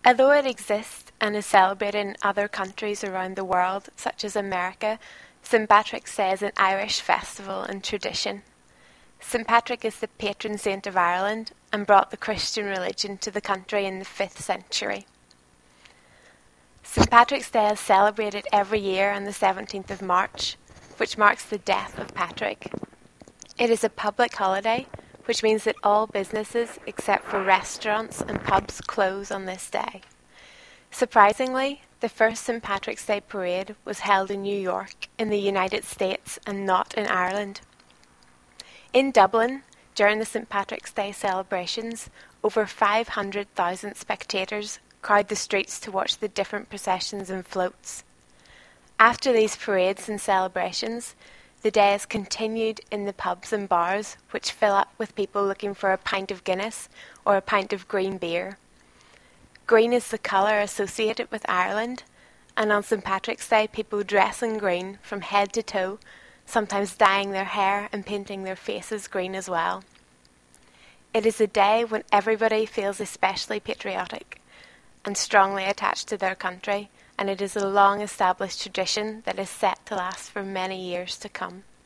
Although it exists and is celebrated in other countries around the world, such as America, St. Patrick's Day is an Irish festival and tradition. St. Patrick is the patron saint of Ireland and brought the Christian religion to the country in the 5th century. St. Patrick's Day is celebrated every year on the 17th of March, which marks the death of Patrick. It is a public holiday, which means that all businesses except for restaurants and pubs close on this day. Surprisingly, the first St. Patrick's Day parade was held in New York in the United States and not in Ireland. In Dublin, during the St. Patrick's Day celebrations, over 500,000 spectators crowd the streets to watch the different processions and floats. After these parades and celebrations, the day is continued in the pubs and bars, which fill up with people looking for a pint of Guinness or a pint of green beer. Green is the colour associated with Ireland, and on St. Patrick's Day people dress in green from head to toe, sometimes dyeing their hair and painting their faces green as well. It is a day when everybody feels especially patriotic and strongly attached to their country, and it is a long-established tradition that is set to last for many years to come.